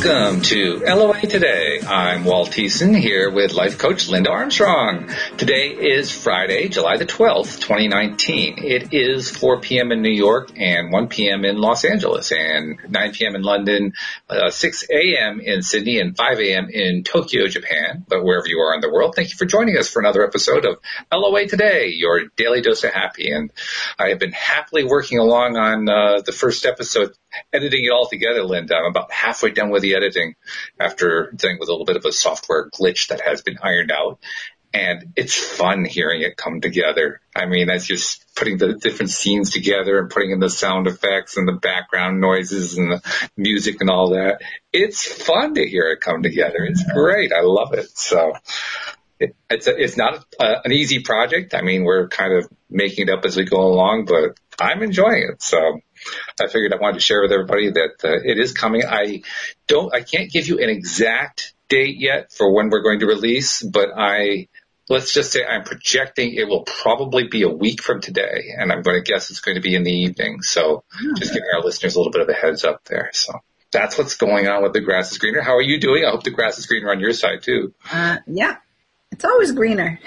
Welcome to LOA Today. I'm Walt Thiessen here with life coach Linda Armstrong. Today is Friday, July the 12th, 2019. It is 4 p.m. in New York and 1 p.m. in Los Angeles and 9 p.m. in London, 6 a.m. in Sydney and 5 a.m. in Tokyo, Japan. But wherever you are in the world, thank you for joining us for another episode of LOA Today, your daily dose of happy. And I have been happily working along on the first episode, editing it all together, Linda. I'm about halfway done with the editing after dealing with a little bit of a software glitch that has been ironed out. And it's fun hearing it come together. I mean, that's just putting the different scenes together and putting in the sound effects and the background noises and the music and all that. It's fun to hear it come together. It's great. I love it. So it's not an easy project. I mean, we're kind of making it up as we go along, but I'm enjoying it. So I figured I wanted to share with everybody that it is coming. I can't give you an exact date yet for when we're going to release, but let's just say I'm projecting it will probably be a week from today, and I'm going to guess it's going to be in the evening. So just giving our listeners a little bit of a heads up there. So that's what's going on with The Grass is Greener. How are you doing? I hope the grass is greener on your side too. Yeah, it's always greener.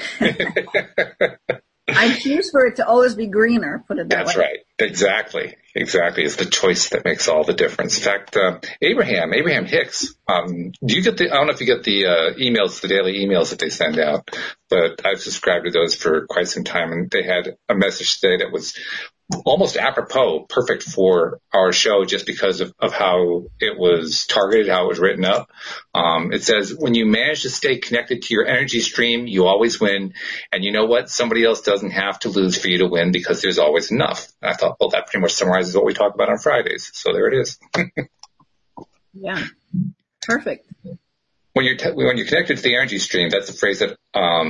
I choose for it to always be greener, put it that way. That's right. Exactly. It's the choice that makes all the difference. In fact, Abraham Hicks, I don't know if you get the emails, the daily emails that they send out, but I've subscribed to those for quite some time, and they had a message today that was almost apropos, perfect for our show just because of how it was targeted, how it was written up. It says, when you manage to stay connected to your energy stream, you always win. And you know what? Somebody else doesn't have to lose for you to win because there's always enough. And I thought, well, that pretty much summarizes what we talk about on Fridays. So there it is. Yeah. Perfect. When you're connected to the energy stream, that's a phrase that,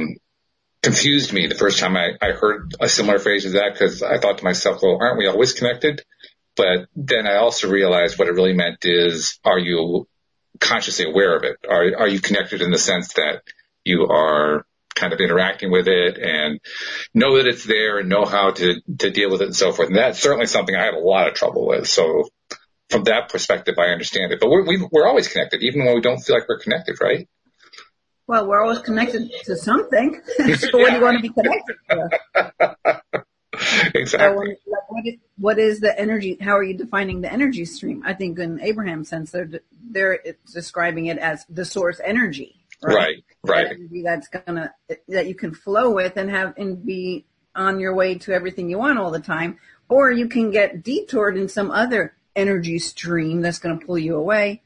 confused me the first time I heard a similar phrase as that, because I thought to myself, well, aren't we always connected? But then I also realized what it really meant is, are you consciously aware of it? Are you connected in the sense that you are kind of interacting with it and know that it's there and know how to deal with it and so forth? And that's certainly something I have a lot of trouble with. So from that perspective, I understand it. But we're always connected, even when we don't feel like we're connected, right? Well, we're always connected to something. So what do you want to be connected to? Exactly. So what is the energy? How are you defining the energy stream? I think in Abraham's sense, they're describing it as the source energy. Right. That energy that you can flow with and be on your way to everything you want all the time, or you can get detoured in some other energy stream that's going to pull you away.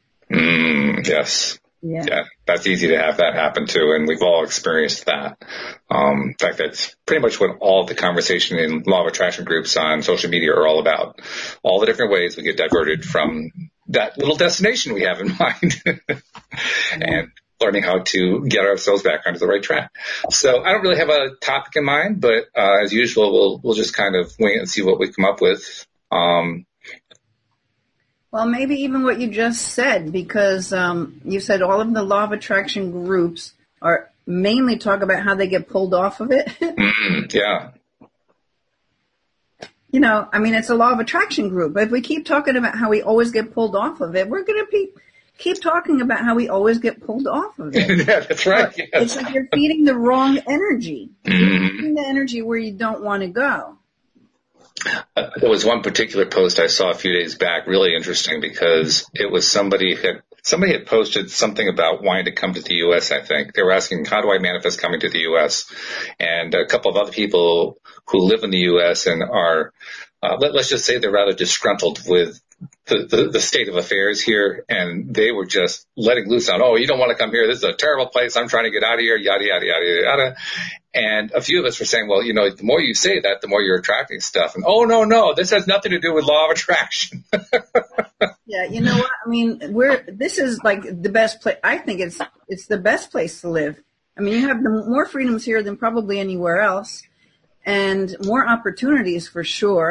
Yes. Yeah, that's easy to have that happen too, and we've all experienced that. In fact, that's pretty much what all the conversation in law of attraction groups on social media are all about. All the different ways we get diverted from that little destination we have in mind, and learning how to get ourselves back onto the right track. So I don't really have a topic in mind, but as usual, we'll just kind of wing it and see what we come up with. Well, maybe even what you just said, because you said all of the law of attraction groups are mainly talk about how they get pulled off of it. Yeah. You know, I mean, it's a law of attraction group. But if we keep talking about how we always get pulled off of it, we're going to keep talking about how we always get pulled off of it. Yeah, that's right. Yes. It's like you're feeding the wrong energy. You're feeding the energy where you don't want to go. There was one particular post I saw a few days back, really interesting, because it was somebody had posted something about wanting to come to the U.S., I think. They were asking, how do I manifest coming to the U.S.? And a couple of other people who live in the U.S. and are, let's just say they're rather disgruntled with the state of affairs here, and they were just letting loose on, oh, you don't want to come here. This is a terrible place. I'm trying to get out of here, yada, yada, yada, yada. And a few of us were saying, well, you know, the more you say that, the more you're attracting stuff. And, oh, no, this has nothing to do with law of attraction. Yeah, you know what? I mean, this is like the best place. I think it's the best place to live. I mean, you have more freedoms here than probably anywhere else, and more opportunities for sure.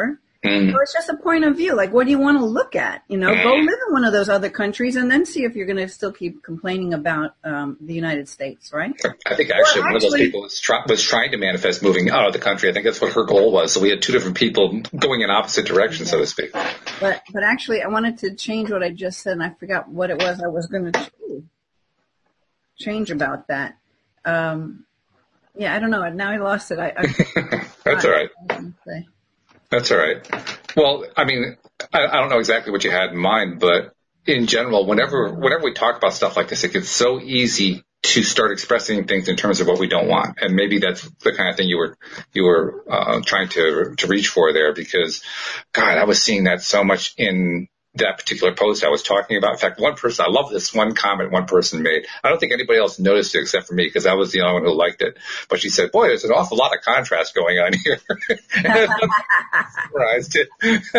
So it's just a point of view. Like, what do you want to look at? Go live in one of those other countries and then see if you're going to still keep complaining about the United States, right? I think actually one of those people was trying to manifest moving out of the country. I think that's what her goal was. So we had two different people going in opposite directions, so to speak. But actually, I wanted to change what I just said, and I forgot what it was I was going to change about that. I don't know. Now I lost it. That's all right. That's all right. Well, I mean, I don't know exactly what you had in mind, but in general, whenever we talk about stuff like this, it gets so easy to start expressing things in terms of what we don't want. And maybe that's the kind of thing you were trying to reach for there, because, God, I was seeing that so much in that particular post I was talking about. In fact, I love this one comment one person made. I don't think anybody else noticed it except for me, because I was the only one who liked it. But she said, boy, there's an awful lot of contrast going on here. Summarized it.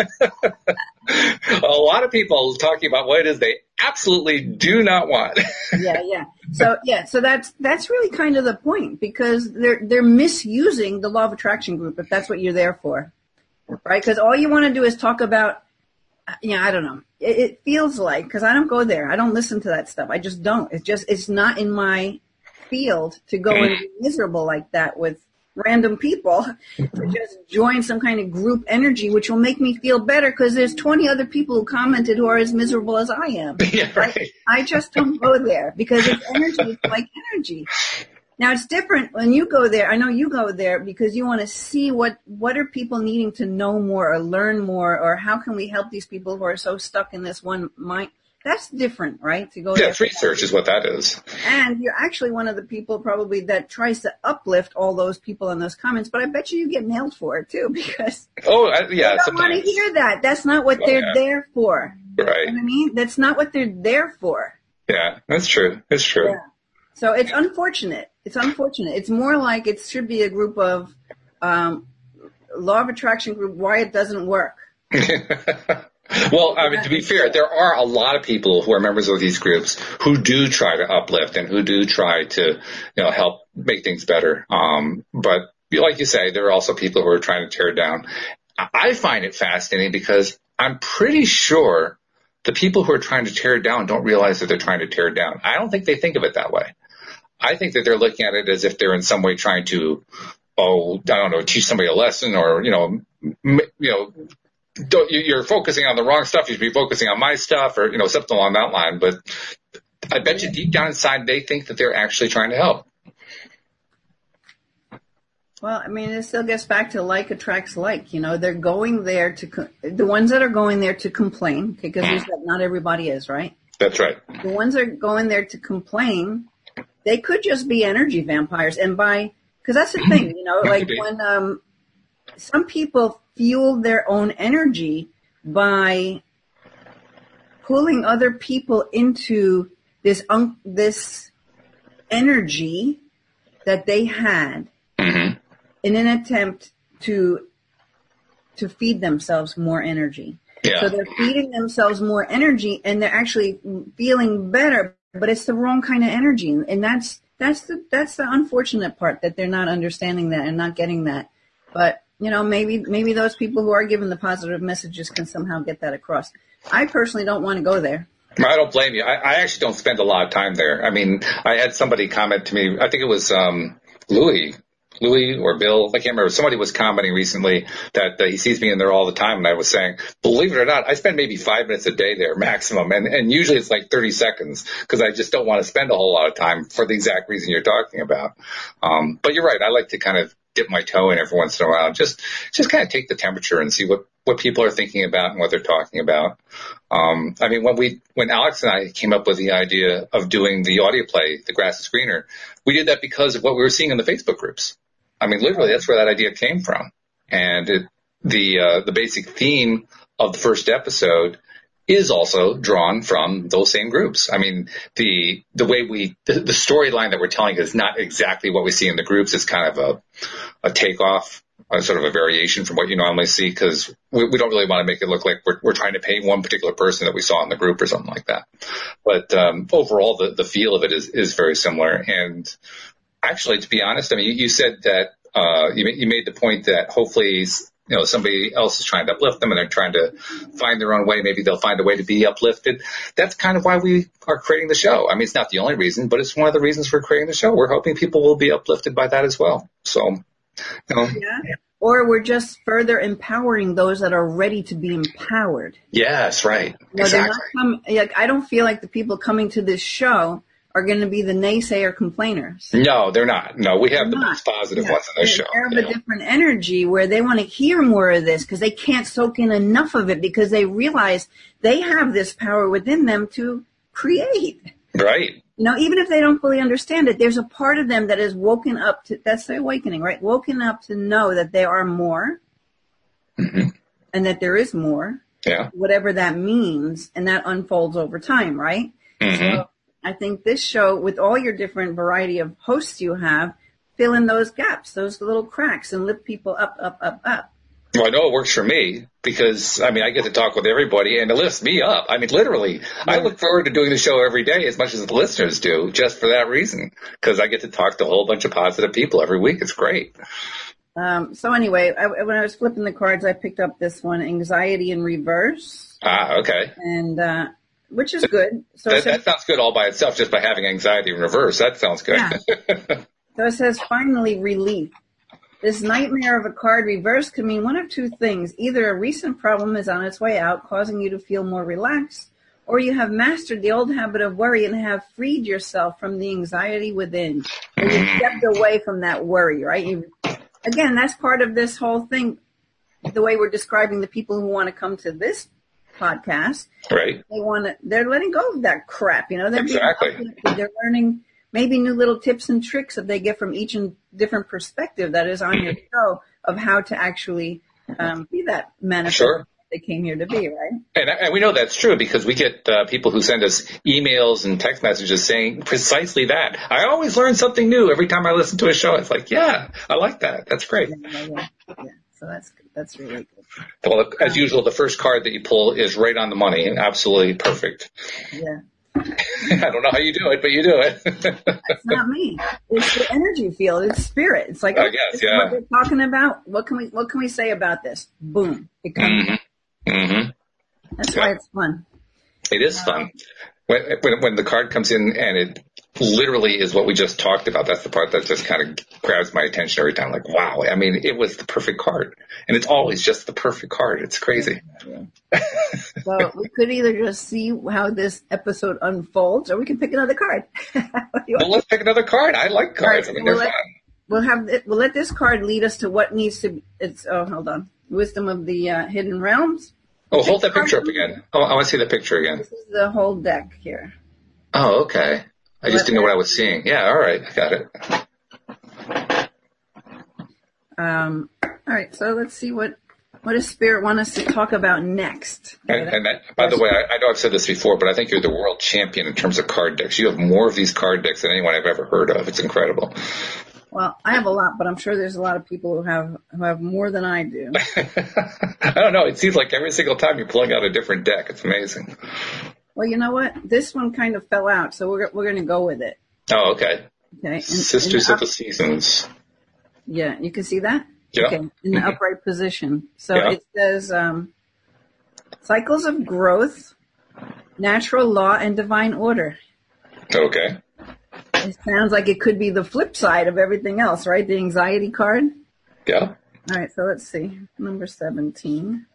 A lot of people talking about what it is they absolutely do not want. So that's really kind of the point, because they're misusing the law of attraction group, if that's what you're there for, right? Because all you want to do is talk about, I don't know. It feels like, because I don't go there. I don't listen to that stuff. I just don't. It's not in my field to go and be miserable like that with random people, to just join some kind of group energy, which will make me feel better because there's 20 other people who commented who are as miserable as I am. Yeah, right. I just don't go there because it's energy. It's like energy. Now, it's different when you go there. I know you go there because you want to see what are people needing to know more or learn more, or how can we help these people who are so stuck in this one mind. That's different, right? To go there. It's research is what that is. And you're actually one of the people probably that tries to uplift all those people in those comments, but I bet you get nailed for it too, because they don't want to hear that. That's not what they're there for. Right. You know what I mean? That's not what they're there for. Yeah, that's true. It's true. Yeah. So it's unfortunate. It's more like it should be a group of law of attraction group, why it doesn't work. Well, I mean, to be fair, there are a lot of people who are members of these groups who do try to uplift and who do try to, help make things better. But like you say, there are also people who are trying to tear down. I find it fascinating because I'm pretty sure the people who are trying to tear down don't realize that they're trying to tear down. I don't think they think of it that way. I think that they're looking at it as if they're in some way trying to, teach somebody a lesson, or, you're focusing on the wrong stuff. You should be focusing on my stuff, or, something along that line. But I bet you deep down inside, they think that they're actually trying to help. Well, I mean, it still gets back to like attracts like. They're going there the ones that are going there to complain, because not everybody is, right? That's right. The ones that are going there to complain, they could just be energy vampires. And because that's the thing, like when some people fuel their own energy by pulling other people into this energy that they had in an attempt to feed themselves more energy. Yeah. So they're feeding themselves more energy, and they're actually feeling better, but it's the wrong kind of energy. And that's the unfortunate part, that they're not understanding that and not getting that. But, maybe those people who are given the positive messages can somehow get that across. I personally don't want to go there. I don't blame you. I actually don't spend a lot of time there. I mean, I had somebody comment to me, I think it was Louis or Bill, I can't remember. Somebody was commenting recently that he sees me in there all the time, and I was saying, believe it or not, I spend maybe 5 minutes a day there maximum, and usually it's like 30 seconds, because I just don't want to spend a whole lot of time for the exact reason you're talking about. But you're right, I like to kind of dip my toe in every once in a while, just kind of take the temperature and see what people are thinking about and what they're talking about. I mean, when Alex and I came up with the idea of doing the audio play, The Grass is Greener, we did that because of what we were seeing in the Facebook groups. I mean, literally, that's where that idea came from. And the basic theme of the first episode is also drawn from those same groups. I mean, the way the storyline that we're telling is not exactly what we see in the groups. It's kind of a takeoff, sort of a variation from what you normally see, because we don't really want to make it look like we're trying to paint one particular person that we saw in the group or something like that. But overall, the feel of it is very similar. And actually, to be honest, I mean, you said that you made the point that hopefully somebody else is trying to uplift them and they're trying to find their own way. Maybe they'll find a way to be uplifted. That's kind of why we are creating the show. I mean, it's not the only reason, but it's one of the reasons we're creating the show. We're hoping people will be uplifted by that as well. So, Yeah. Or we're just further empowering those that are ready to be empowered. Yes, right. Exactly. I don't feel like the people coming to this show are going to be the naysayer complainers. No, they're not. No, we have the most positive ones on this show. They have a different energy where they want to hear more of this because they can't soak in enough of it because they realize they have this power within them to create. Right. Even if they don't fully understand it, there's a part of them that is woken up to, that's the awakening, right? Woken up to know that they are more and that there is more. Yeah. Whatever that means. And that unfolds over time, right? So I think this show, with all your different variety of hosts you have, fill in those gaps, those little cracks, and lift people up, up, up, up. Well, I know it works for me because, I get to talk with everybody and it lifts me up. Literally, I look forward to doing the show every day as much as the listeners do, just for that reason, because I get to talk to a whole bunch of positive people every week. It's great. So anyway, when I was flipping the cards, I picked up this one, Anxiety in Reverse. Okay. And, which is good. So that sounds good all by itself, just by having anxiety in reverse. That sounds good. Yeah. So it says, finally, relief. This nightmare of a card reverse could mean one of two things. Either a recent problem is on its way out, causing you to feel more relaxed, or you have mastered the old habit of worry and have freed yourself from the anxiety within. And you stepped away from that worry, right? Again, that's part of this whole thing, the way we're describing the people who want to come to this podcast. Right. They're letting go of that crap, They're exactly. They're learning maybe new little tips and tricks that they get from each and different perspective that is on your show of how to actually be that manifest they came here to be, right? And we know that's true because we get people who send us emails and text messages saying precisely that. I always learn something new every time I listen to a show. It's like, yeah, I like that. That's great. Yeah. So that's really good. Well, as usual, the first card that you pull is right on the money and absolutely perfect. Yeah. I don't know how you do it, but you do it. It's not me. It's the energy field. It's spirit. It's like, I guess, yeah. What we're talking about. What can we say about this? Boom. It comes. That's why it's fun. It is fun. When the card comes in and it literally is what we just talked about, that's the part that just kind of grabs my attention every time. Like, wow. It was the perfect card. And it's always just the perfect card. It's crazy. Yeah. Well, we could either just see how this episode unfolds or we can pick another card. Well, let's pick another card. I like cards. Right, they're fun. We'll let this card lead us to what needs to be. Hold on. Wisdom of the Hidden Realms. Oh, hold that picture up again. Oh, I want to see the picture again. This is the whole deck here. Oh, okay. I just didn't know what I was seeing. Yeah, all right. I got it. All right, so let's see what does Spirit want us to talk about next? And that, by the way, I know I've said this before, but I think you're the world champion in terms of card decks. You have more of these card decks than anyone I've ever heard of. It's incredible. Well, I have a lot, but I'm sure there's a lot of people who have more than I do. I don't know. It seems like every single time you're pulling out a different deck. It's amazing. Well, you know what? This one kind of fell out, so we're going to go with it. Oh, okay. Okay. Sisters of the Seasons. Yeah, you can see that? Yeah. Okay, in the upright position. So it says cycles of growth, natural law, and divine order. Okay. It sounds like it could be the flip side of everything else, right? The anxiety card. Yeah. All right, so let's see. Number 17.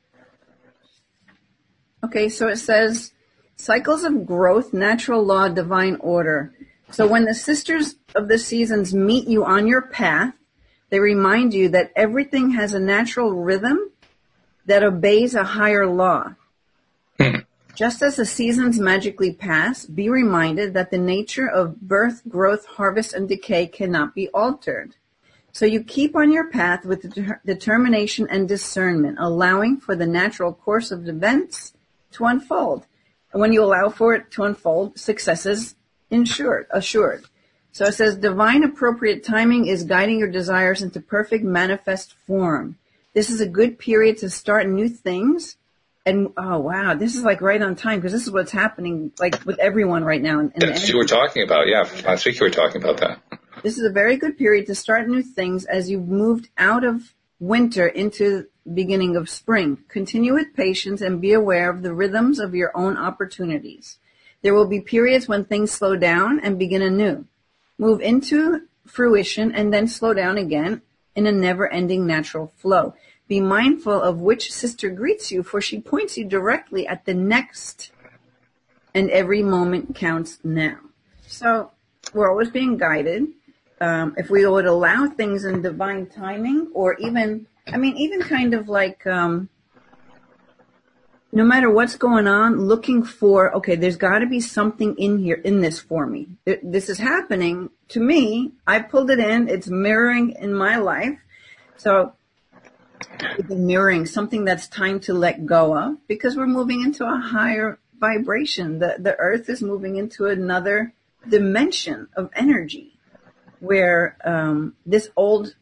Okay, so it says cycles of growth, natural law, divine order. So when the sisters of the seasons meet you on your path, they remind you that everything has a natural rhythm that obeys a higher law. Just as the seasons magically pass, be reminded that the nature of birth, growth, harvest, and decay cannot be altered. So you keep on your path with determination and discernment, allowing for the natural course of events to unfold. And when you allow for it to unfold, success is assured. So it says, divine appropriate timing is guiding your desires into perfect manifest form. This is a good period to start new things. And, oh, wow, this is like right on time because this is what's happening like with everyone right now. That's what you were talking about. Yeah, last week you were talking about that. This is a very good period to start new things as you've moved out of winter into beginning of spring. Continue with patience and be aware of the rhythms of your own opportunities. There will be periods when things slow down and begin anew. Move into fruition and then slow down again in a never-ending natural flow. Be mindful of which sister greets you, for she points you directly at the next, and every moment counts now. So we're always being guided. If we would allow things in divine timing, or even kind of like, no matter what's going on, looking for, okay, there's got to be something in this for me. This is happening to me. I pulled it in. It's mirroring in my life. So it's mirroring something that's time to let go of, because we're moving into a higher vibration. The earth is moving into another dimension of energy where, this old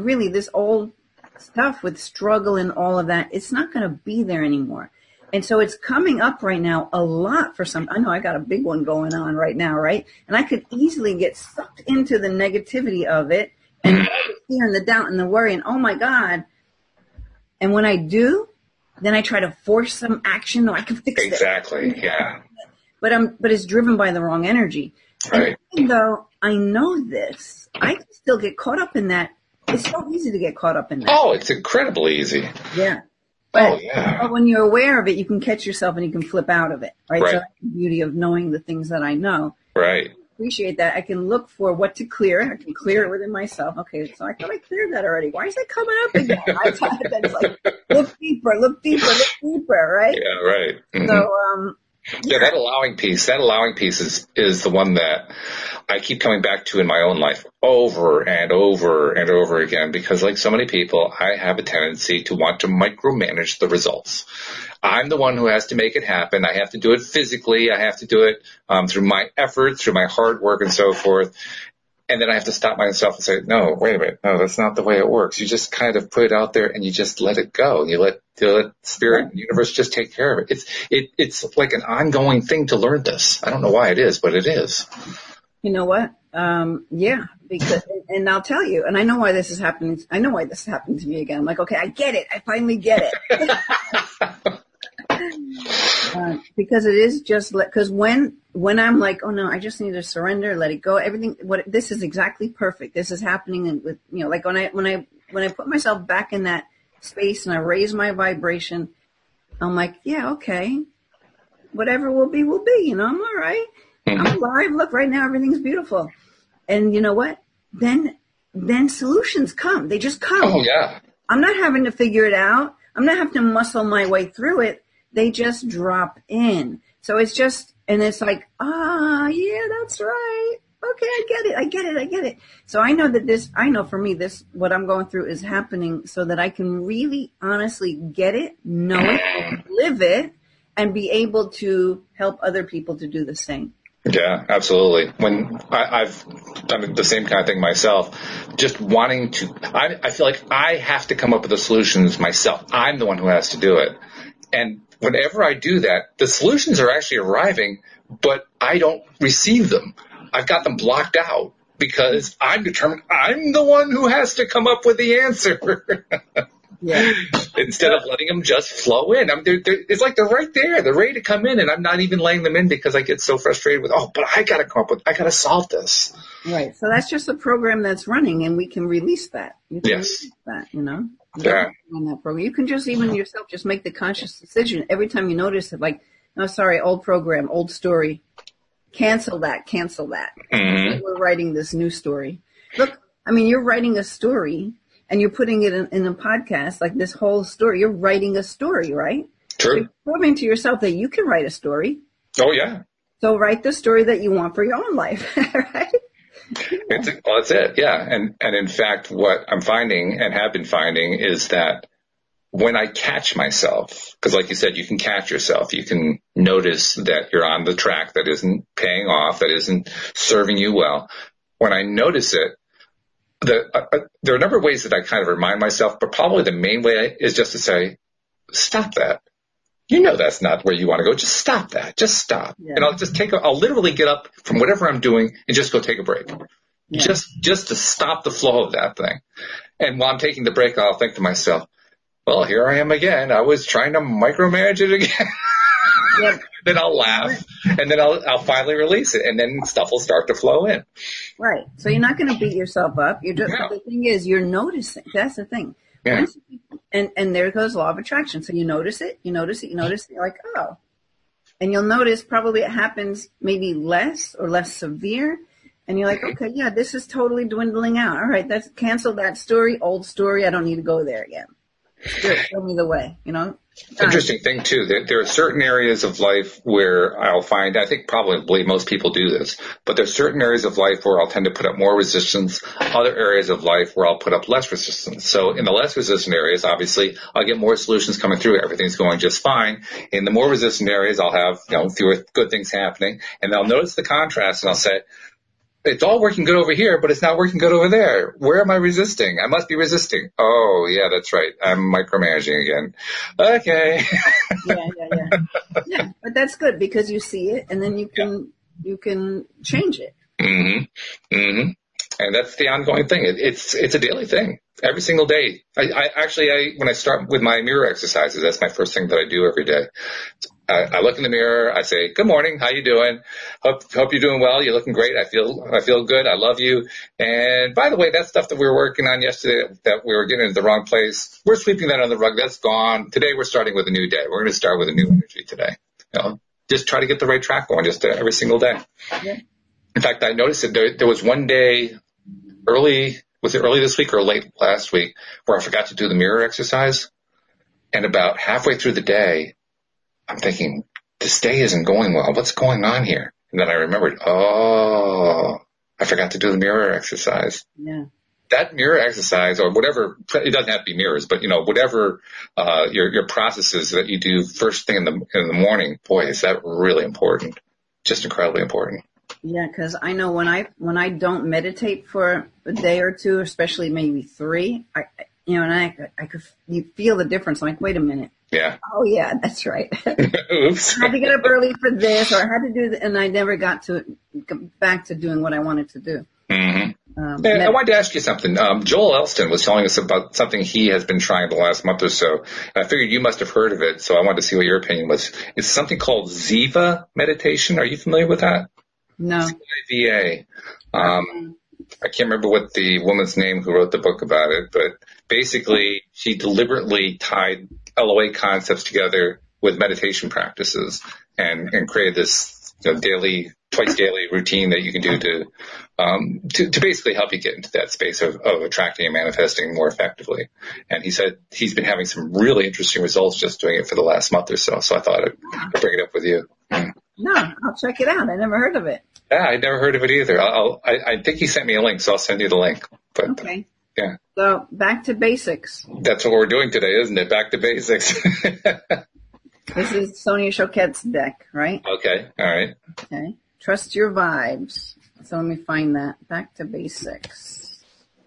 stuff with struggle and all of that, it's not going to be there anymore. And so it's coming up right now a lot for some. I know I got a big one going on right now, right? And I could easily get sucked into the negativity of it and the fear and the doubt and the worry and, oh my God. And when I do, then I try to force some action. No, I can fix it. Exactly. Yeah. But it's driven by the wrong energy. Right. And even though I know this, I can still get caught up in that. It's so easy to get caught up in that. Oh, it's incredibly easy. Yeah. But when you're aware of it, you can catch yourself and you can flip out of it, right? Right. So that's the beauty of knowing the things that I know. Right. Appreciate that. I can look for what to clear. I can clear it within myself. Okay, so I thought I cleared that already. Why is it coming up again? I thought that's like, look deeper, right? Yeah, right. Mm-hmm. So, yeah, that allowing piece is the one that I keep coming back to in my own life over and over and over again, because like so many people, I have a tendency to want to micromanage the results. I'm the one who has to make it happen. I have to do it physically. I have to do it through my effort, through my hard work and so forth. And then I have to stop myself and say, no, wait a minute. No, that's not the way it works. You just kind of put it out there and you just let it go. You let spirit and universe just take care of it. It's like an ongoing thing to learn this. I don't know why it is, but it is. You know what? Yeah, because, and I'll tell you, and I know why this is happening. I know why this is happening to me again. I'm like, okay, I get it. I finally get it. Because it is just, because when I'm like, oh no, I just need to surrender, let it go. Everything, this is exactly perfect. This is happening, and with, like when I put myself back in that space and I raise my vibration, I'm like, yeah, okay, whatever will be, will be. I'm all right. I'm alive. Look, right now everything's beautiful. And you know what? Then solutions come. They just come. Oh yeah. I'm not having to figure it out. I'm not having to muscle my way through it. They just drop in. So it's just, and it's like, yeah, that's right. Okay, I get it. So I know for me, what I'm going through is happening so that I can really honestly get it, know it, live it, and be able to help other people to do the same. Yeah, absolutely. When I've done the same kind of thing myself, just wanting to, I feel like I have to come up with the solutions myself. I'm the one who has to do it. And whenever I do that, the solutions are actually arriving, but I don't receive them. I've got them blocked out because I'm determined I'm the one who has to come up with the answer. Yeah. Instead of letting them just flow in. It's like they're right there. They're ready to come in, and I'm not even laying them in because I get so frustrated with, but I got to solve this. Right. So that's just a program that's running, and we can release that. You can release that, Yeah. On that program. You can just even yourself just make the conscious decision every time you notice it, like, no, sorry, old program, old story. Cancel that. Mm-hmm. We're writing this new story. Look, you're writing a story and you're putting it in a podcast, like this whole story. You're writing a story, right? True. So you're proving to yourself that you can write a story. Oh, yeah. So write the story that you want for your own life, right? That's it. Yeah. And in fact, what I'm finding and have been finding is that when I catch myself, because like you said, you can catch yourself. You can notice that you're on the track that isn't paying off, that isn't serving you well. When I notice it, there are a number of ways that I kind of remind myself, but probably the main way is just to say, stop that. That's not where you want to go. Just stop that. Just stop. Yeah. And I'll literally get up from whatever I'm doing and just go take a break. Yeah. Just to stop the flow of that thing. And while I'm taking the break, I'll think to myself, well, here I am again. I was trying to micromanage it again. Yep. Then I'll laugh, and then I'll finally release it, and then stuff will start to flow in. Right. So you're not going to beat yourself up. You're just, No. The thing is, you're noticing. That's the thing. Yeah. And there goes law of attraction. So you notice it, you're like, oh. And you'll notice probably it happens maybe less or less severe. And you're like, okay, yeah, this is totally dwindling out. All right, that's cancel that story, old story. I don't need to go there again. Spirit, show me the way, Interesting thing too, that there are certain areas of life where I'll find, I think probably most people do this, but there's certain areas of life where I'll tend to put up more resistance, other areas of life where I'll put up less resistance. So in the less resistant areas, obviously, I'll get more solutions coming through. Everything's going just fine. In the more resistant areas, I'll have, fewer good things happening, and I'll notice the contrast, and I'll say, it's all working good over here, but it's not working good over there. Where am I resisting? I must be resisting. Oh, yeah, that's right. I'm micromanaging again. Okay. Yeah, but that's good because you see it and then you can change it. Mm-hmm. Mm-hmm. And that's the ongoing thing. It's a daily thing. Every single day. I when I start with my mirror exercises, that's my first thing that I do every day. I look in the mirror. I say, "Good morning. How you doing? Hope you're doing well. You're looking great. I feel good. I love you." And by the way, that stuff that we were working on yesterday, that we were getting in the wrong place, we're sweeping that under the rug. That's gone. Today we're starting with a new day. We're going to start with a new energy today. Just try to get the right track going, just every single day. Yeah. In fact, I noticed that there was one day was it early this week or late last week, where I forgot to do the mirror exercise. And about halfway through the day, I'm thinking, this day isn't going well. What's going on here? And then I remembered, I forgot to do the mirror exercise. Yeah. That mirror exercise, or whatever, it doesn't have to be mirrors, but whatever your processes that you do first thing in the morning, boy, is that really important. Just incredibly important. Yeah, because I know when I don't meditate for a day or two, especially maybe 3, you feel the difference. I'm like, wait a minute. Yeah. Oh yeah, that's right. Oops. I had to get up early for this, or I had to do and I never got back to doing what I wanted to do. Mm-hmm. I wanted to ask you something. Joel Elston was telling us about something he has been trying the last month or so. And I figured you must have heard of it, so I wanted to see what your opinion was. It's something called Ziva meditation. Are you familiar with that? No. Ziva. I can't remember what the woman's name who wrote the book about it, but basically she deliberately tied LOA concepts together with meditation practices and created this twice daily routine that you can do to basically help you get into that space of attracting and manifesting more effectively. And he said he's been having some really interesting results just doing it for the last month or so. So I thought I'd bring it up with you. No, I'll check it out. I never heard of it. Yeah, I'd never heard of it either. I think he sent me a link, so I'll send you the link. But, okay. Yeah. So back to basics. That's what we're doing today, isn't it? Back to basics. This is Sonia Choquette's deck, right? Okay. All right. Okay. Trust your vibes. So let me find that. Back to basics.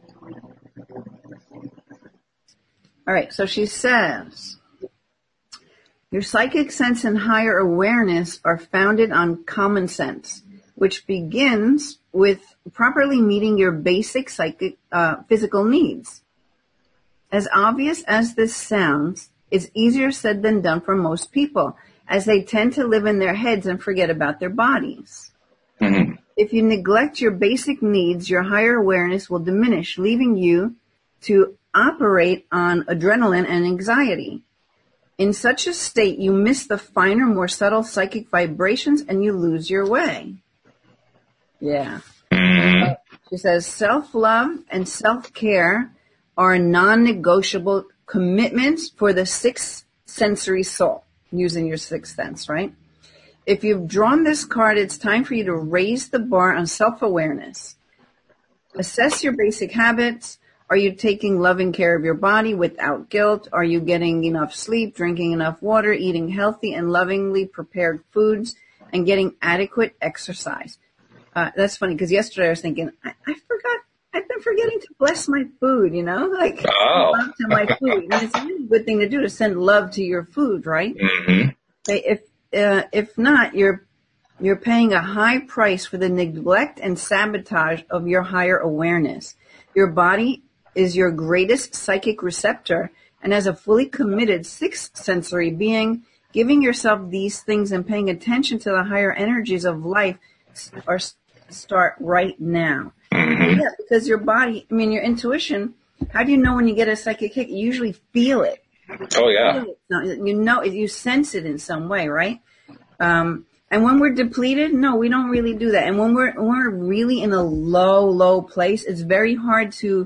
All right. So she says, your psychic sense and higher awareness are founded on common sense, which begins with properly meeting your basic physical needs. As obvious as this sounds, it's easier said than done for most people, as they tend to live in their heads and forget about their bodies. Mm-hmm. If you neglect your basic needs, your higher awareness will diminish, leaving you to operate on adrenaline and anxiety. In such a state, you miss the finer, more subtle psychic vibrations and you lose your way. Yeah. Mm-hmm. She says, self-love and self-care are non-negotiable commitments for the sixth sensory soul, using your sixth sense, right? If you've drawn this card, it's time for you to raise the bar on self-awareness. Assess your basic habits. Are you taking loving care of your body without guilt? Are you getting enough sleep, drinking enough water, eating healthy and lovingly prepared foods, and getting adequate exercise? That's funny because yesterday I was thinking, I forgot. I've been forgetting to bless my food, like love to my food. And it's a really good thing to do, to send love to your food, right? Mm-hmm. If not, you're paying a high price for the neglect and sabotage of your higher awareness. Your body is your greatest psychic receptor, And as a fully committed sixth sensory being, giving yourself these things and paying attention to the higher energies of life start right now. Yeah, because your body, your intuition, how do you know when you get a psychic hit? You usually feel it. Oh, yeah. You sense it in some way, right? And when we're depleted, no, we don't really do that. And when we're really in a low place, it's very hard to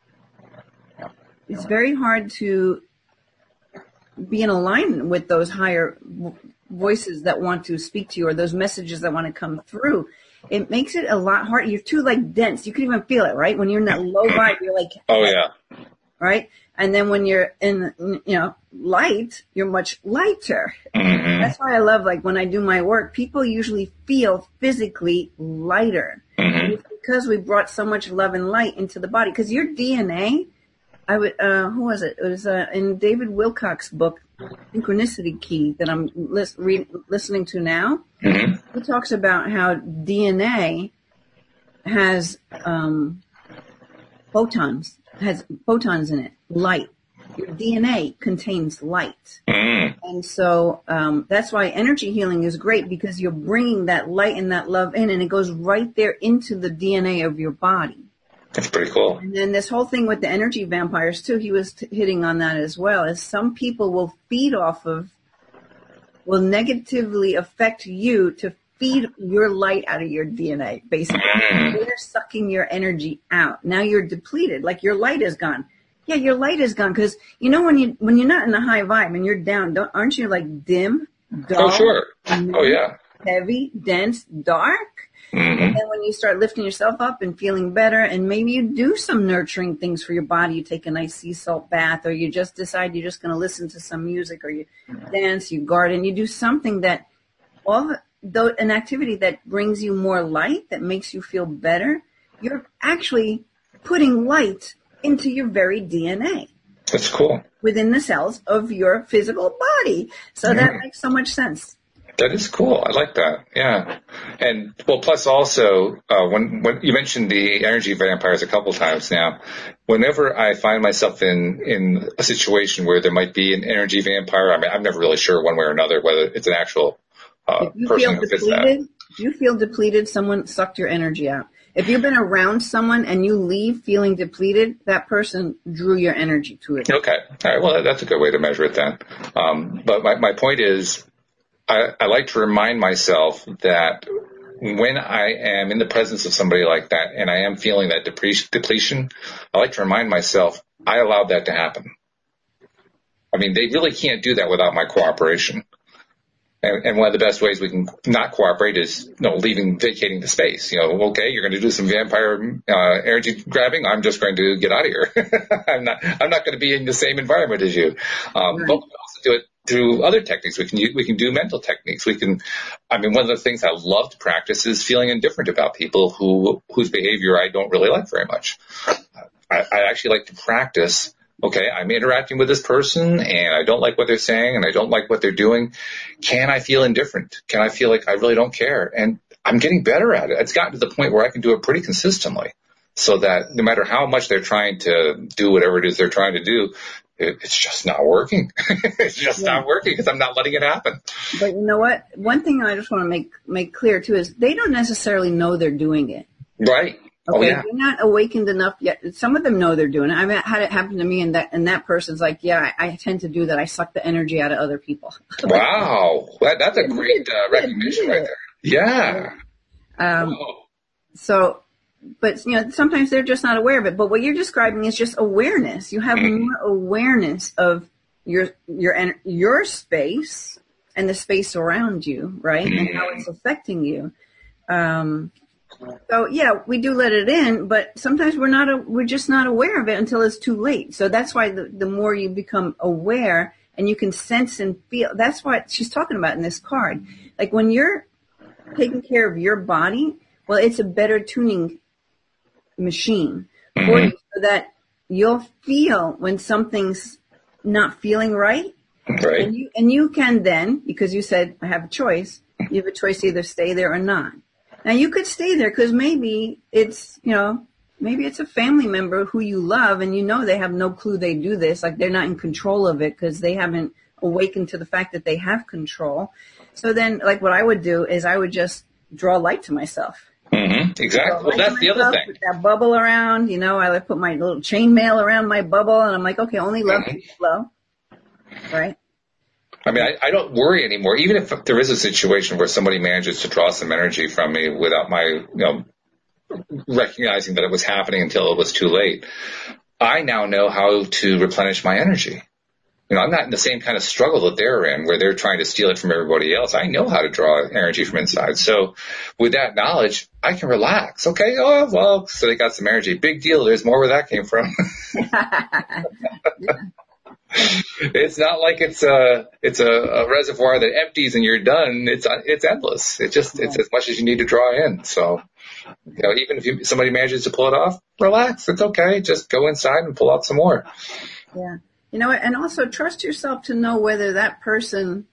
be in alignment with those higher voices that want to speak to you, or those messages that want to come through. It makes it a lot harder. You're too dense. You can even feel it, right? When you're in that low vibe, you're like, oh yeah, right. And then when you're in, light, you're much lighter. Mm-hmm. That's why I love, when I do my work, people usually feel physically lighter. Mm-hmm. It's because we brought so much love and light into the body. Because your DNA, who was it? It was in David Wilcock's book, Synchronicity Key, that I'm listening to now. Mm-hmm. He talks about how DNA has photons in it, light. Your DNA contains light. Mm. And so that's why energy healing is great, because you're bringing that light and that love in, and it goes right there into the DNA of your body. That's pretty cool. And then this whole thing with the energy vampires, too, he was hitting on that as well, is some people will negatively affect you to feed your light out of your DNA, basically. They're sucking your energy out. Now you're depleted, like your light is gone. Yeah, your light is gone, because, when you're not in a high vibe and you're down, aren't you dim, dull? Oh, sure. Oh, yeah. Heavy, dense, dark? Mm-hmm. And then when you start lifting yourself up and feeling better, and maybe you do some nurturing things for your body, you take a nice sea salt bath, or you just decide you're just going to listen to some music, or you dance, you garden, you do something that, an activity that brings you more light, that makes you feel better, you're actually putting light into your very DNA. That's cool. Within the cells of your physical body. So that makes so much sense. That is cool. I like that. Yeah. And plus also, when you mentioned the energy vampires a couple times now, whenever I find myself in a situation where there might be an energy vampire, I'm never really sure one way or another whether it's an actual person who fits that. If you feel depleted, someone sucked your energy out. If you've been around someone and you leave feeling depleted, that person drew your energy to it. Okay. All right. Well, that's a good way to measure it then. But my point is, I like to remind myself that when I am in the presence of somebody like that and I am feeling that depletion, I like to remind myself I allowed that to happen. They really can't do that without my cooperation. And one of the best ways we can not cooperate is, vacating the space. Okay, you're going to do some vampire energy grabbing. I'm just going to get out of here. I'm not going to be in the same environment as you. But we can also do it through other techniques. We can do mental techniques. One of the things I love to practice is feeling indifferent about people whose behavior I don't really like very much. I actually like to practice. Okay, I'm interacting with this person and I don't like what they're saying and I don't like what they're doing. Can I feel indifferent? Can I feel like I really don't care? And I'm getting better at it. It's gotten to the point where I can do it pretty consistently, so that no matter how much they're trying to do whatever it is they're trying to do, it's just not working. It's just not working because I'm not letting it happen. But you know what? One thing I just want to make clear too is they don't necessarily know they're doing it. Right. Okay, they're not awakened enough yet. Some of them know they're doing it. I've had it happen to me, and that person's like, yeah, I tend to do that. I suck the energy out of other people. Wow. That's a great recognition right there. Yeah. So, but, sometimes they're just not aware of it. But what you're describing is just awareness. You have more awareness of your space and the space around you, right? And how it's affecting you. So yeah, we do let it in, but sometimes we're just not aware of it until it's too late. So that's why the more you become aware and you can sense and feel, that's what she's talking about in this card. Like when you're taking care of your body, well, it's a better tuning machine for you, so that you'll feel when something's not feeling right. Right. And you can then, because you said I have a choice, you have a choice to either stay there or not. Now, you could stay there because maybe it's, Maybe it's a family member who you love and you know they have no clue they do this. Like they're not in control of it because they haven't awakened to the fact that they have control. So then like what I would do is I would just draw light to myself. Mm-hmm. Exactly. Well, that's the other thing. With that bubble around, you know, I like put my little chainmail around my bubble and I'm like, okay, only love can flow. Right? I mean, I don't worry anymore. Even if there is a situation where somebody manages to draw some energy from me without my, recognizing that it was happening until it was too late, I now know how to replenish my energy. I'm not in the same kind of struggle that they're in where they're trying to steal it from everybody else. I know how to draw energy from inside. So with that knowledge, I can relax. Okay. Oh, well, so they got some energy. Big deal. There's more where that came from. It's not like it's a reservoir that empties and you're done. It's endless. It's as much as you need to draw in. So, even if somebody manages to pull it off, relax. It's okay. Just go inside and pull out some more. Yeah. You know what? And also trust yourself to know whether that person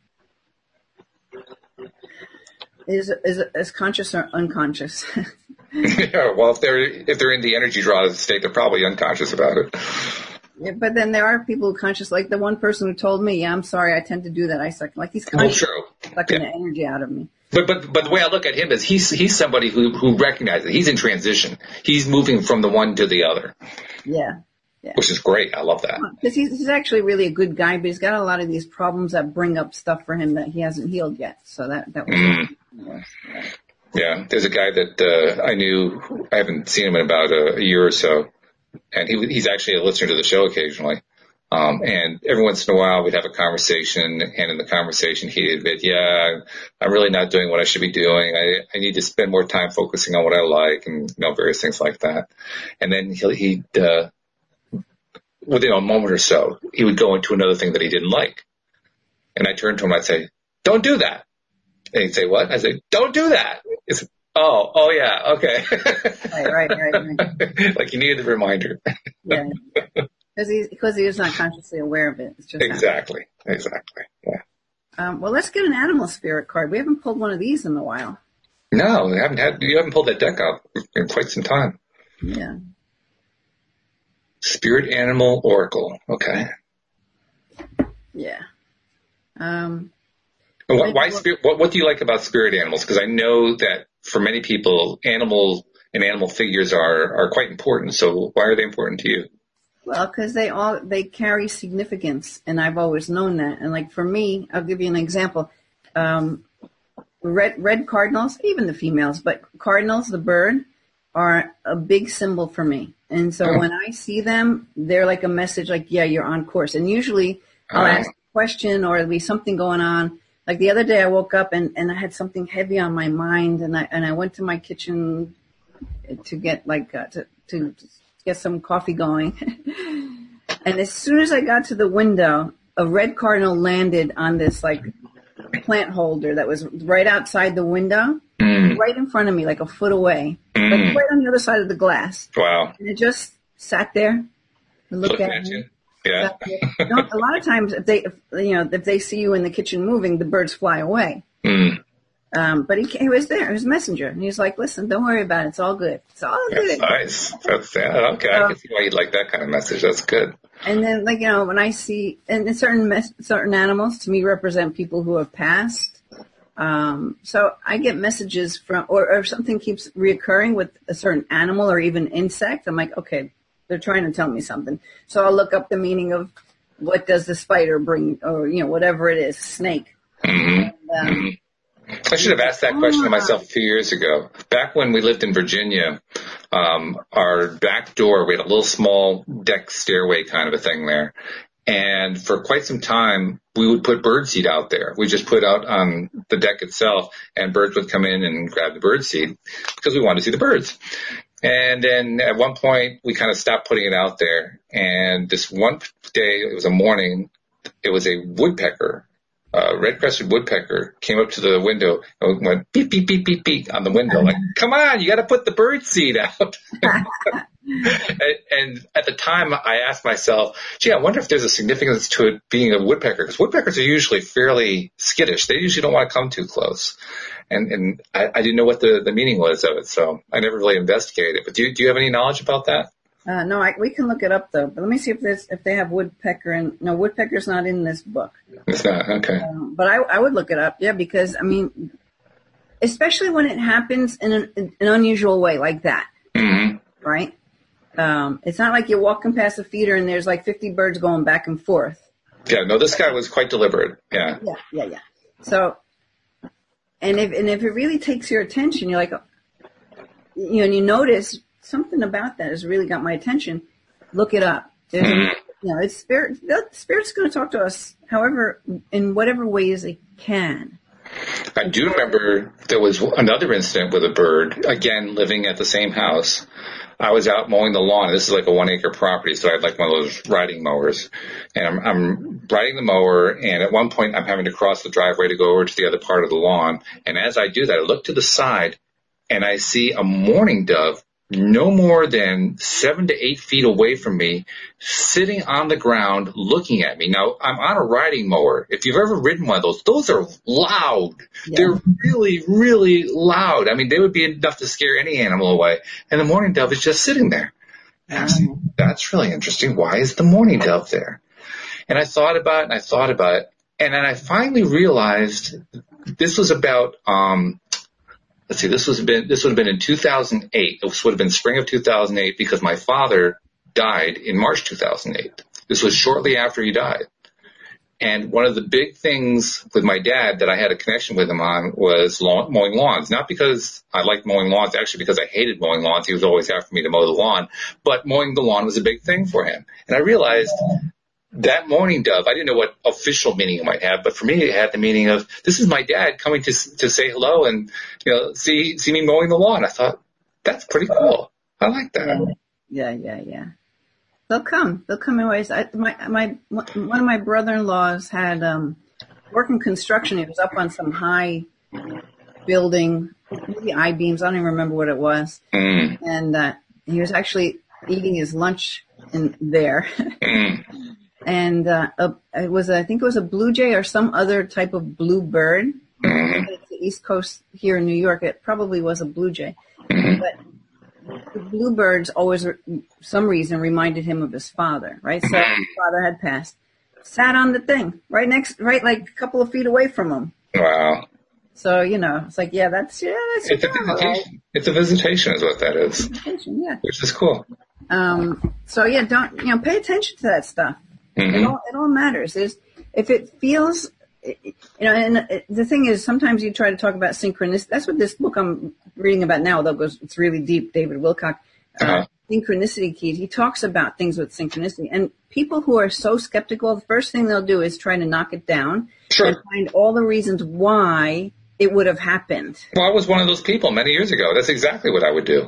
is conscious or unconscious. Yeah. Well, if they're in the energy draw state, they're probably unconscious about it. Yeah, but then there are people who are conscious, like the one person who told me, I'm sorry, I tend to do that. I suck. Like he's conscious, sucking the energy out of me. But the way I look at him is he's somebody who recognizes it. He's in transition. He's moving from the one to the other. Yeah. Which is great. I love that. Because he's actually really a good guy, but he's got a lot of these problems that bring up stuff for him that he hasn't healed yet. So that was Yeah. There's a guy that I knew. I haven't seen him in about a year or so. And he's actually a listener to the show occasionally. And every once in a while we'd have a conversation, and in the conversation he'd admit, I'm really not doing what I should be doing. I need to spend more time focusing on what I like and, various things like that. And then he'd within a moment or so, he would go into another thing that he didn't like. And I turned to him, I'd say, don't do that. And he'd say, what? I'd say, don't do that. It's, oh yeah, okay. Right. Like you needed the reminder. Yeah. Because he was not consciously aware of it. It's just exactly. Yeah. Well, let's get an animal spirit card. We haven't pulled one of these in a while. No, you haven't pulled that deck out in quite some time. Yeah. Spirit animal oracle. Okay. Yeah. Why spirit? What do you like about spirit animals? Because I know that for many people, animal figures are quite important. So why are they important to you? Well, because they carry significance, and I've always known that. And like for me, I'll give you an example. Red cardinals, even the females, but cardinals, the bird, are a big symbol for me. And so when I see them, they're like a message like, yeah, you're on course. And usually I'll ask a question or there'll be something going on. Like the other day I woke up and I had something heavy on my mind, and I went to my kitchen to get to get some coffee going. And as soon as I got to the window, a red cardinal landed on this like plant holder that was right outside the window, right in front of me, like a foot away, like right on the other side of the glass. Wow. And it just sat there and looked at me. Yeah. A lot of times if they see you in the kitchen moving, the birds fly away. But he was there, he was a messenger, and he's like, listen, don't worry about it. It's all good. It's all good. That's nice. Okay. I can see why you'd like that kind of message. That's good. And then, when I see, and certain animals to me represent people who have passed. So I get messages from, or if something keeps reoccurring with a certain animal or even insect, I'm like, okay, they're trying to tell me something. So I'll look up the meaning of what does the spider bring, or, whatever it is, snake. And, I should have asked that question to myself a few years ago. Back when we lived in Virginia, our back door, we had a little small deck stairway kind of a thing there. And for quite some time, we would put birdseed out there. We just put out on the deck itself, and birds would come in and grab the birdseed because we wanted to see the birds. And then at one point, we kind of stopped putting it out there. And this one day, it was a morning, it was a woodpecker. Red-crested woodpecker came up to the window and went beep, beep, beep, beep, beep on the window. Like, come on, you got to put the bird seed out. And at the time, I asked myself, gee, I wonder if there's a significance to it being a woodpecker, because woodpeckers are usually fairly skittish. They usually don't want to come too close. and I didn't know what the meaning was of it, so I never really investigated it. But do you have any knowledge about that? No, we can look it up though. But let me see if they have woodpecker, and no, woodpecker's not in this book. It's not, okay. But I would look it up, yeah, because I mean, especially when it happens in an unusual way like that, right? It's not like you're walking past a feeder and there's like 50 birds going back and forth. Yeah, no, this guy was quite deliberate. Yeah. Yeah. So, and if it really takes your attention, you're like, and you notice something about that has really got my attention. Look it up. It's spirit. The spirit's going to talk to us, however, in whatever ways it can. I do remember there was another incident with a bird, again, living at the same house. I was out mowing the lawn. This is like a 1 acre property, so I had like one of those riding mowers. And I'm riding the mower, and at one point I'm having to cross the driveway to go over to the other part of the lawn. And as I do that, I look to the side, and I see a mourning dove no more than 7 to 8 feet away from me, sitting on the ground looking at me. Now, I'm on a riding mower. If you've ever ridden one of those are loud. Yeah. They're really, really loud. I mean, they would be enough to scare any animal away. And the mourning dove is just sitting there. That's really interesting. Why is the mourning dove there? And I thought about it, and then I finally realized this was about, this would have been in 2008. This would have been spring of 2008 because my father died in March 2008. This was shortly after he died. And one of the big things with my dad that I had a connection with him on was mowing lawns. Not because I liked mowing lawns, actually because I hated mowing lawns. He was always after me to mow the lawn. But mowing the lawn was a big thing for him. And I realized that mourning dove, I didn't know what official meaning it might have, but for me it had the meaning of, this is my dad coming to say hello and, see me mowing the lawn. I thought, that's pretty cool. I like that. Yeah. They'll come in ways. One of my brother-in-laws had, working construction. He was up on some high building, maybe I-beams. I don't even remember what it was. And, he was actually eating his lunch in there. And I think it was a blue jay or some other type of blue bird. It's the East Coast here in New York. It probably was a blue jay. But the bluebirds always, for some reason, reminded him of his father, right? So his father had passed. Sat on the thing, right like a couple of feet away from him. Wow. So, it's like, that's it's a visitation. Right? It's a visitation is what that is. Visitation, yeah. Which is cool. So don't, pay attention to that stuff. It all matters. If it feels, and the thing is, sometimes you try to talk about synchronicity. That's what this book I'm reading about now, although it's really deep, David Wilcock, Synchronicity Keys. He talks about things with synchronicity. And people who are so skeptical, the first thing they'll do is try to knock it down and find all the reasons why it would have happened. Well, I was one of those people many years ago. That's exactly what I would do.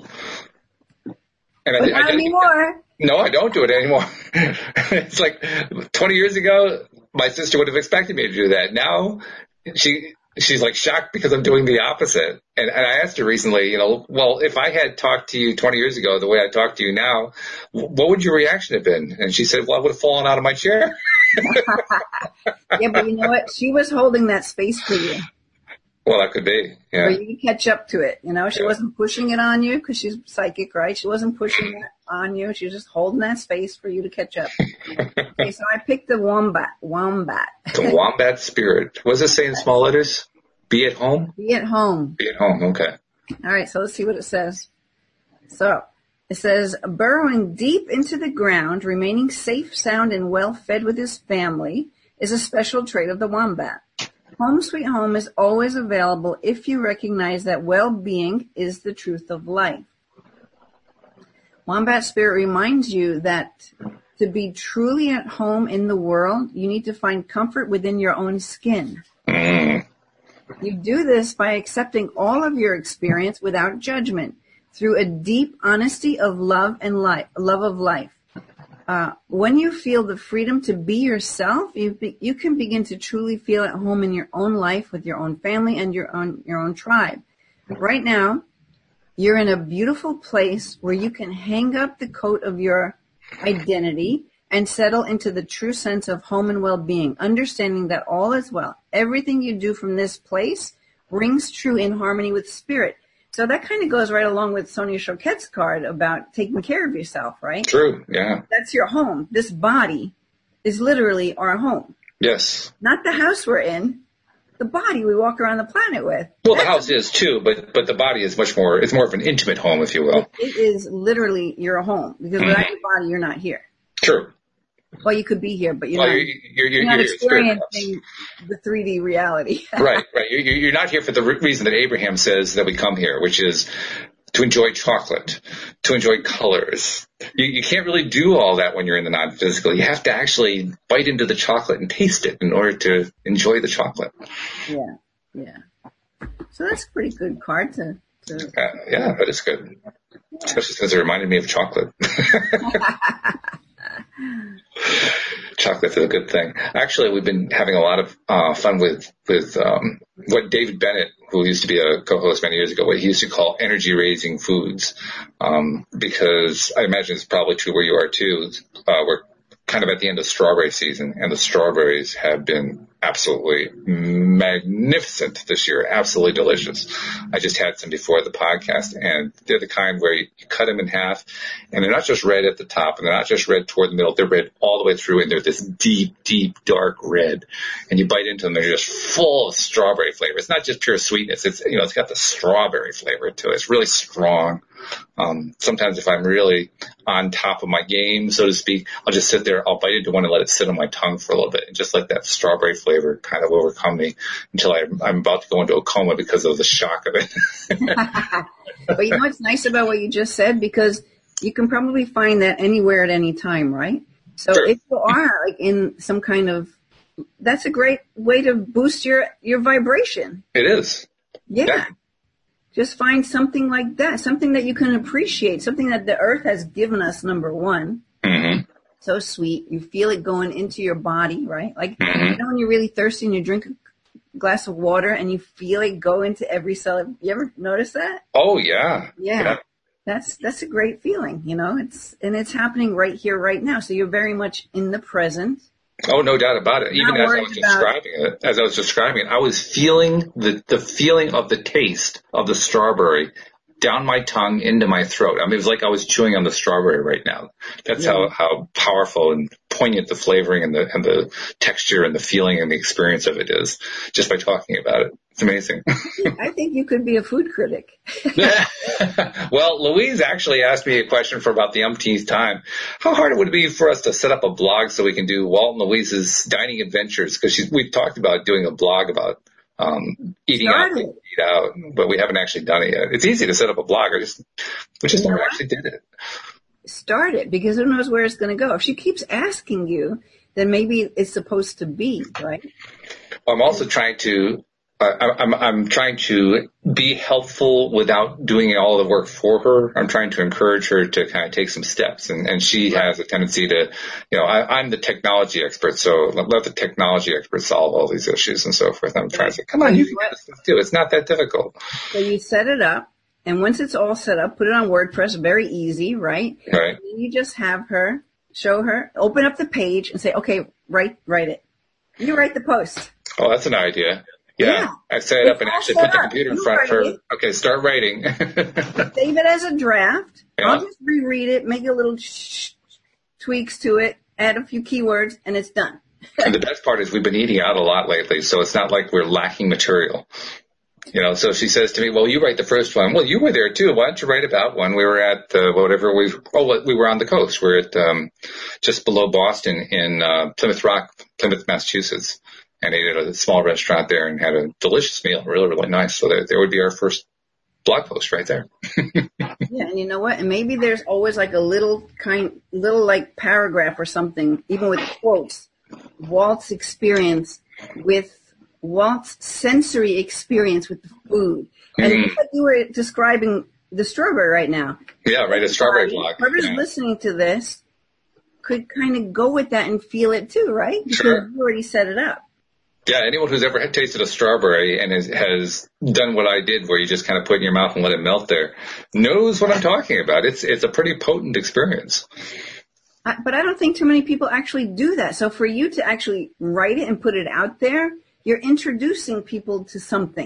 And but not anymore. No, I don't do it anymore. It's like 20 years ago, my sister would have expected me to do that. Now, she's like shocked because I'm doing the opposite. And I asked her recently, well, if I had talked to you 20 years ago the way I talk to you now, what would your reaction have been? And she said, well, I would have fallen out of my chair. Yeah, but you know what? She was holding that space for you. Well, that could be, yeah. For you to catch up to it, She wasn't pushing it on you because she's psychic, right? She wasn't pushing it on you. She was just holding that space for you to catch up. Okay, so I picked the wombat. The wombat spirit. What does it say in small letters? Be at home? Be at home. Be at home, okay. All right, so let's see what it says. So, it says, burrowing deep into the ground, remaining safe, sound, and well fed with his family is a special trait of the wombat. Home Sweet Home is always available if you recognize that well-being is the truth of life. Wombat Spirit reminds you that to be truly at home in the world, you need to find comfort within your own skin. You do this by accepting all of your experience without judgment through a deep honesty of love and love of life. When you feel the freedom to be yourself, you can begin to truly feel at home in your own life with your own family and your own tribe. Right now, you're in a beautiful place where you can hang up the coat of your identity and settle into the true sense of home and well-being, understanding that all is well. Everything you do from this place rings true in harmony with spirit. So that kind of goes right along with Sonia Choquette's card about taking care of yourself, right? True, yeah. That's your home. This body is literally our home. Yes. Not the house we're in, the body we walk around the planet with. Well, the house is too, but the body is much more, it's more of an intimate home, if you will. It is literally your home, because without your body, you're not here. True. Well, you could be here, but you're not experiencing the 3D reality. Right. You're not here for the reason that Abraham says that we come here, which is to enjoy chocolate, to enjoy colors. You can't really do all that when you're in the non-physical. You have to actually bite into the chocolate and taste it in order to enjoy the chocolate. Yeah. So that's a pretty good card to yeah, that is good. Especially since it reminded me of chocolate. Chocolate is a good thing. Actually, we've been having a lot of fun with what David Bennett, who used to be a co-host many years ago, what he used to call energy-raising foods, because I imagine it's probably true where you are too. We're kind of at the end of strawberry season, and the strawberries have been absolutely magnificent this year, absolutely delicious. I just had some before the podcast, and they're the kind where you cut them in half, and they're not just red at the top, and they're not just red toward the middle, they're red all the way through, and they're this deep, deep, dark red. And you bite into them, they're just full of strawberry flavor. It's not just pure sweetness, it's got the strawberry flavor to it. It's really strong. Sometimes if I'm really on top of my game, so to speak, I'll just sit there, I'll bite into one and let it sit on my tongue for a little bit, and just let that strawberry flavor kind of overcome me until I'm about to go into a coma because of the shock of it. But you know what's nice about what you just said? Because you can probably find that anywhere at any time, right? So sure. If you are like in some kind of, that's a great way to boost your vibration. It is. Yeah. Just find something like that, something that you can appreciate, something that the earth has given us, number one. Mm-hmm. So sweet. You feel it going into your body, right? Like, mm-hmm. You know when you're really thirsty and you drink a glass of water and you feel it go into every cell. You ever notice that? Oh, yeah. Yeah. That's a great feeling, it's happening right here, right now. So you're very much in the present. Oh, no doubt about it. Even as I was describing it, I was feeling the feeling of the taste of the strawberry down my tongue into my throat. I mean, it was like I was chewing on the strawberry right now. That's how powerful and poignant the flavoring and the texture and the feeling and the experience of it is just by talking about it. It's amazing. I think you could be a food critic. Well, Louise actually asked me a question for about the umpteenth time. How hard would it be for us to set up a blog so we can do Walt and Louise's dining adventures? Because we've talked about doing a blog about eating out, but we haven't actually done it yet. It's easy to set up a blog. We just never actually did it. Start it, because who knows where it's going to go. If she keeps asking you, then maybe it's supposed to be, right? I'm also trying to I'm trying to be helpful without doing all the work for her. I'm trying to encourage her to kind of take some steps, and she has a tendency to, I'm the technology expert, so let the technology expert solve all these issues and so forth. I'm trying to say, come on, you can get this stuff too. It's not that difficult. So you set it up, and once it's all set up, put it on WordPress, very easy, right? Right. And you just have her, show her, open up the page and say, okay, write it. You write the post. Oh, that's an idea. Yeah. I set it up and actually put the computer in front of her. Okay, start writing. Save it as a draft. Yeah. I'll just reread it, make a little tweaks to it, add a few keywords, and it's done. And the best part is we've been eating out a lot lately, so it's not like we're lacking material. So she says to me, well, you write the first one. Well, you were there too. Why don't you write about one? We were at we were on the coast. We're at just below Boston in Plymouth, Massachusetts. And ate at a small restaurant there and had a delicious meal, really, really nice. So there would be our first blog post right there. Yeah, and you know what? And maybe there's always like a little like paragraph or something, even with quotes. Walt's sensory experience with the food. And it's like you were describing the strawberry right now. Yeah, right, a strawberry blog. Whoever's listening to this could kind of go with that and feel it too, right? Because Sure. you already set it up. Yeah, anyone who's ever tasted a strawberry and has done what I did, where you just kind of put it in your mouth and let it melt there, knows what I'm talking about. It's a pretty potent experience. But I don't think too many people actually do that. So for you to actually write it and put it out there, you're introducing people to something.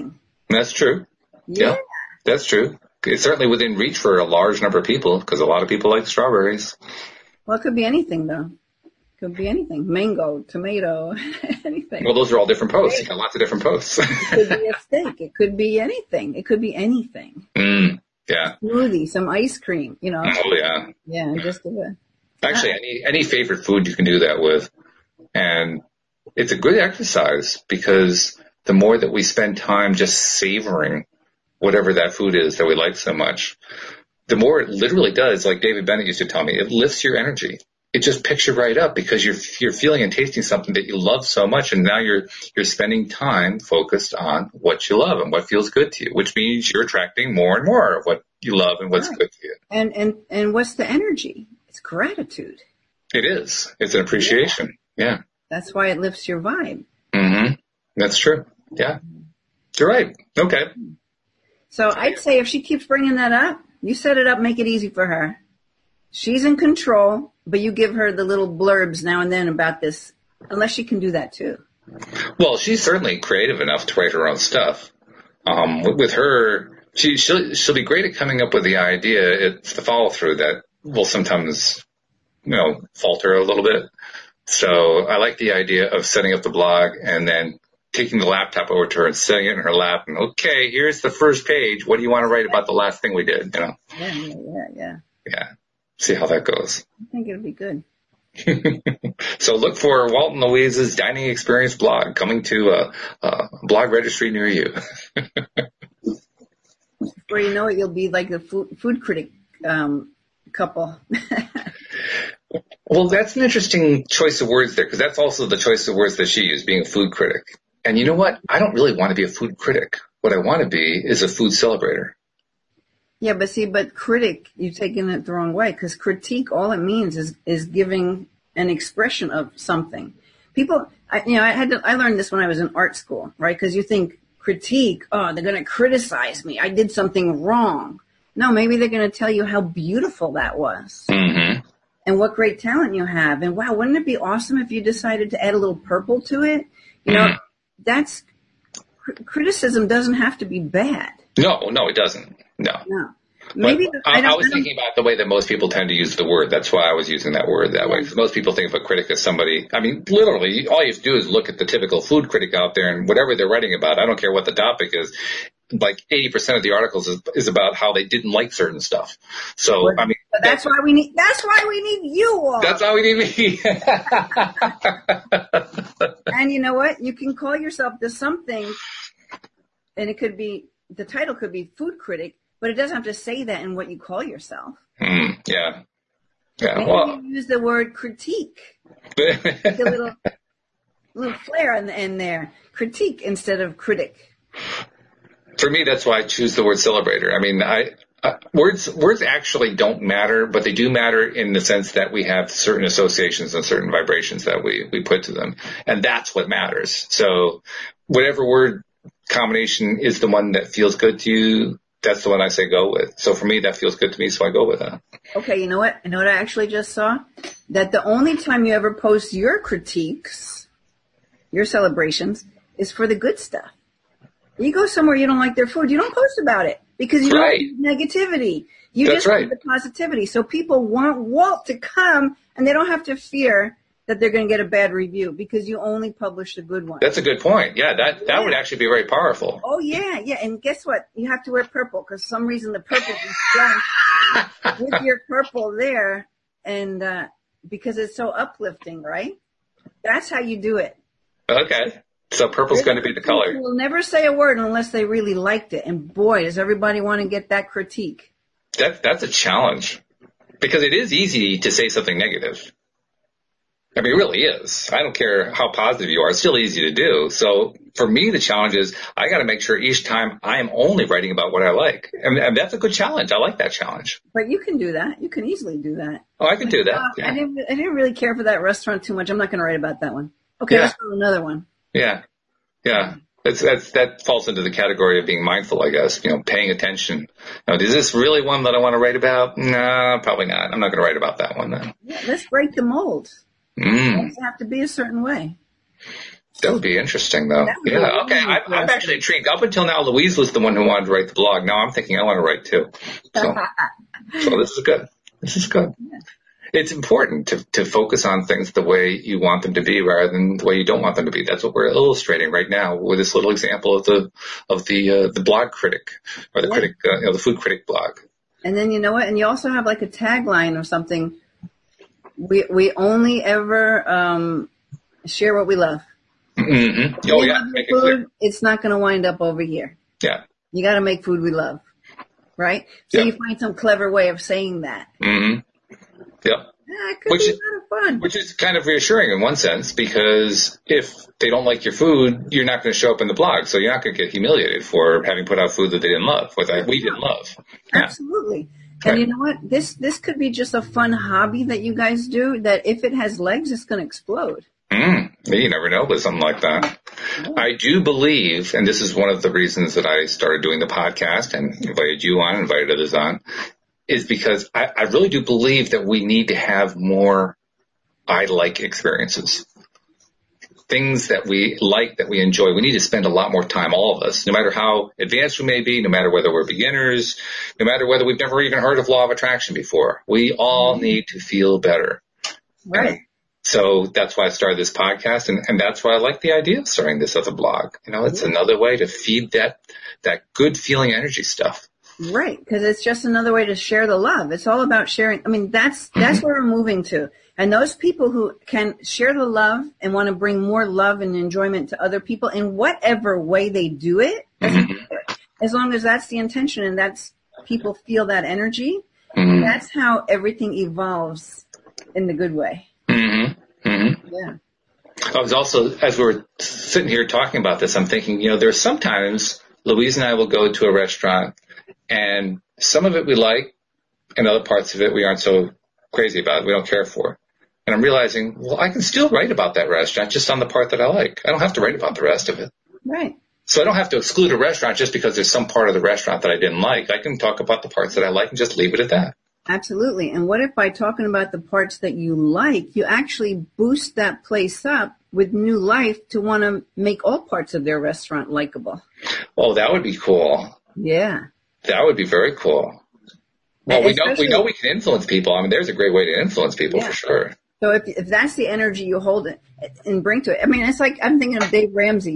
That's true. Yeah. That's true. It's certainly within reach for a large number of people because a lot of people like strawberries. Well, it could be anything, though. Could be anything. Mango, tomato, anything. Well, those are all different posts. You got lots of different posts. It could be a steak. It could be anything. It could be anything. Yeah. Smoothie, some ice cream, you know. Oh, yeah. Yeah, just a... Actually, any favorite food you can do that with. And it's a good exercise because the more that we spend time just savoring whatever that food is that we like so much, the more it literally does, like David Bennett used to tell me, it lifts your energy. It just picks you right up because you're feeling and tasting something that you love so much, and now you're spending time focused on what you love and what feels good to you, which means you're attracting more and more of what you love and what's good to you. And what's the energy? It's gratitude. It is. It's an appreciation. Yeah. That's why it lifts your vibe. Mm-hmm. That's true. Yeah. You're right. Okay. So I'd say if she keeps bringing that up, you set it up, make it easy for her. She's in control, but you give her the little blurbs now and then about this, unless she can do that too. Well, she's certainly creative enough to write her own stuff. With her, she'll be great at coming up with the idea. It's the follow through that will sometimes, falter a little bit. So I like the idea of setting up the blog and then taking the laptop over to her and setting it in her lap and, okay, here's the first page. What do you want to write about the last thing we did? Yeah. See how that goes. I think it'll be good. So look for Walt and Louise's Dining Experience blog coming to a blog registry near you. Before you know it, you'll be like the food critic couple. Well, that's an interesting choice of words there, because that's also the choice of words that she used, being a food critic. And you know what? I don't really want to be a food critic. What I want to be is a food celebrator. Yeah, but critic, you're taking it the wrong way, because critique, all it means is giving an expression of something. People, I learned this when I was in art school, right? Because you think critique, oh, they're going to criticize me. I did something wrong. No, maybe they're going to tell you how beautiful that was. Mm-hmm. And what great talent you have. And wow, wouldn't it be awesome if you decided to add a little purple to it? That's criticism doesn't have to be bad. No, it doesn't. No. Maybe I was thinking about the way that most people tend to use the word. That's why I was using that word that way. Because most people think of a critic as somebody, I mean, literally, all you have to do is look at the typical food critic out there and whatever they're writing about. I don't care what the topic is. Like 80% of the articles is about how they didn't like certain stuff. So, I mean. But that's why we need you all. That's why we need me. And you know what? You can call yourself to something, and the title could be food critic, but it doesn't have to say that in what you call yourself. Yeah. Maybe Well, you use the word critique. A little flair in there. Critique instead of critic. For me, that's why I choose the word celebrator. I mean, words actually don't matter, but they do matter in the sense that we have certain associations and certain vibrations that we put to them. And that's what matters. So whatever word combination is the one that feels good to you, that's the one I say go with. So for me, that feels good to me, so I go with that. Okay, you know what? I actually just saw? That the only time you ever post your critiques, your celebrations, is for the good stuff. You go somewhere you don't like their food, you don't post about it because you don't need negativity. You just want the positivity. So people want Walt to come, and they don't have to fear that they're going to get a bad review because you only publish the good one. That's a good point. Yeah, that would actually be very powerful. Oh, yeah. And guess what? You have to wear purple because for some reason the purple is done with your purple there, and because it's so uplifting, right? That's how you do it. Okay. So purple's going to be the color. People will never say a word unless they really liked it. And boy, does everybody want to get that critique. That's a challenge because it is easy to say something negative. I mean, it really is. I don't care how positive you are. It's still easy to do. So for me, the challenge is I got to make sure each time I am only writing about what I like. And that's a good challenge. I like that challenge. But you can do that. You can easily do that. Oh, I can do that. Yeah. I didn't really care for that restaurant too much. I'm not going to write about that one. Okay, let's go to another one. Yeah. That falls into the category of being mindful, I guess, paying attention. Is this really one that I want to write about? No, probably not. I'm not going to write about that one then. Yeah, let's break the mold. It doesn't have to be a certain way. That would be interesting, though. Yeah. Really Okay. I'm actually intrigued. Up until now, Louise was the one who wanted to write the blog. Now I'm thinking I want to write too. So this is good. This is good. Yeah. It's important to focus on things the way you want them to be rather than the way you don't want them to be. That's what we're illustrating right now with this little example of the blog critic or the critic, the food critic blog. And then you know what? And you also have like a tagline or something. We only ever share what we love. Mm-hmm. Oh yeah, make it clear. It's not going to wind up over here. Yeah. You got to make food we love, right? So you find some clever way of saying that. Mm-hmm. Yep. Yeah, it could be kind of fun. Which is kind of reassuring in one sense, because if they don't like your food, you're not going to show up in the blog. So you're not going to get humiliated for having put out food that they didn't love, or that we didn't love. Yeah. Absolutely. And you know what? This could be just a fun hobby that you guys do that if it has legs, it's going to explode. You never know with something like that. Yeah. I do believe, and this is one of the reasons that I started doing the podcast and invited you on, invited others on, is because I really do believe that we need to have more I-like experiences. Things that we like, that we enjoy. We need to spend a lot more time, all of us, no matter how advanced we may be, no matter whether we're beginners, no matter whether we've never even heard of law of attraction before. We all need to feel better. Right. And so that's why I started this podcast, and that's why I like the idea of starting this as a blog. It's another way to feed that good feeling energy stuff. Right, because it's just another way to share the love. It's all about sharing. I mean, that's where we're moving to. And those people who can share the love and want to bring more love and enjoyment to other people in whatever way they do it, as long as that's the intention and that's people feel that energy, that's how everything evolves in the good way. Yeah. I was also, as we were sitting here talking about this, I'm thinking, there's sometimes Louise and I will go to a restaurant and some of it we like and other parts of it we aren't so crazy about. We don't care for. And I'm realizing, well, I can still write about that restaurant just on the part that I like. I don't have to write about the rest of it. Right. So I don't have to exclude a restaurant just because there's some part of the restaurant that I didn't like. I can talk about the parts that I like and just leave it at that. Absolutely. And what if by talking about the parts that you like, you actually boost that place up with new life to want to make all parts of their restaurant likable? Oh, that would be cool. Yeah. That would be very cool. Well, we know we can influence people. I mean, there's a great way to influence people for sure. So if that's the energy you hold it and bring to it, I mean, it's like I'm thinking of Dave Ramsey.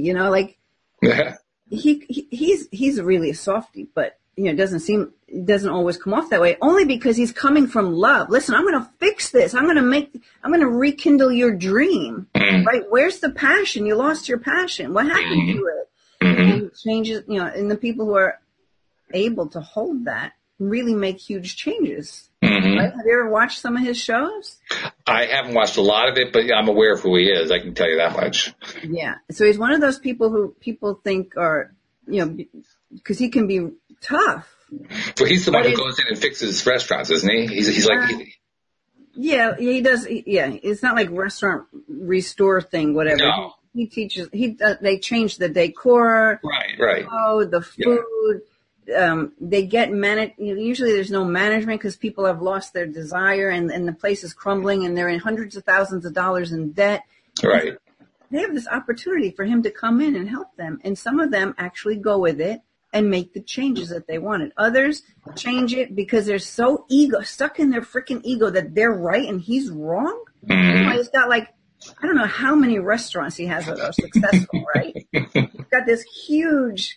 He's really a softie, but it doesn't always come off that way. Only because he's coming from love. Listen, I'm going to fix this. I'm going to rekindle your dream. Right? Where's the passion? You lost your passion. What happened to it? And it changes. And the people who are able to hold that really make huge changes. Right? Have you ever watched some of his shows? I haven't watched a lot of it, but I'm aware of who he is. I can tell you that much. Yeah. So he's one of those people who people think are, because he can be tough. Well, he's the one who goes in and fixes restaurants, isn't he? He's like... Yeah, he does. Yeah, it's not like restaurant restore thing, whatever. No. He teaches, they change the decor. Right. Oh, the food. Yeah. They get usually there's no management because people have lost their desire and the place is crumbling and they're in hundreds of thousands of dollars in debt. Right. They have this opportunity for him to come in and help them. And some of them actually go with it and make the changes that they wanted. Others change it because they're so stuck in their freaking ego that they're right and he's wrong. He's got I don't know how many restaurants he has that are successful, right? He's got this huge,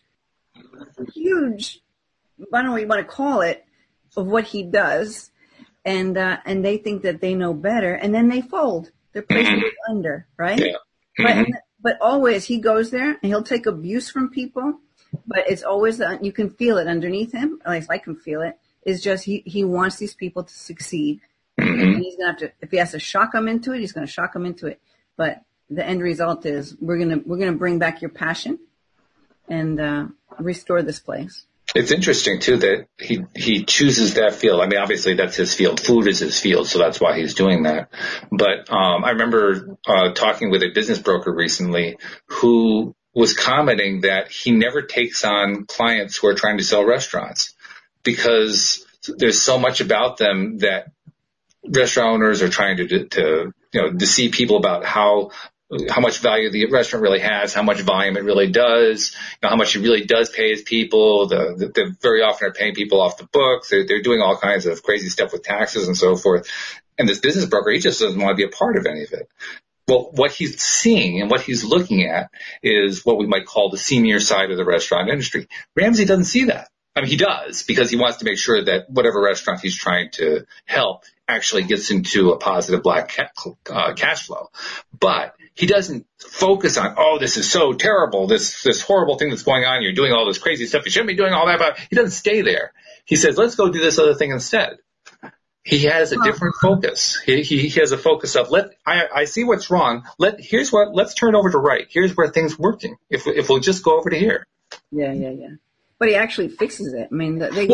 I don't know what you want to call it, of what he does. And they think that they know better and then they fold. Their place goes under, right? Yeah. But always he goes there and he'll take abuse from people, but it's always, you can feel it underneath him. At least I can feel it. It's just, he wants these people to succeed. And he's going to have to, if he has to shock them into it, he's going to shock them into it. But the end result is we're going to bring back your passion and, restore this place. It's interesting too that he chooses that field. I mean, obviously that's his field. Food is his field, so that's why he's doing that. But I remember talking with a business broker recently who was commenting that he never takes on clients who are trying to sell restaurants because there's so much about them that restaurant owners are trying to deceive people about how how much value the restaurant really has, how much volume it really does, how much it really does pay its people. They very often are paying people off the books. They're doing all kinds of crazy stuff with taxes and so forth. And this business broker, he just doesn't want to be a part of any of it. Well, what he's seeing and what he's looking at is what we might call the senior side of the restaurant industry. Ramsey doesn't see that. I mean, he does, because he wants to make sure that whatever restaurant he's trying to help actually gets into a positive black cash flow. But he doesn't focus on, oh, this is so terrible, this horrible thing that's going on. You're doing all this crazy stuff. You shouldn't be doing all that. But he doesn't stay there. He says, let's go do this other thing instead. He has a different focus. He has a focus of, I see what's wrong. Let's turn over to right. Here's where things working. If we'll just go over to here. Yeah. But he actually fixes it. I mean, they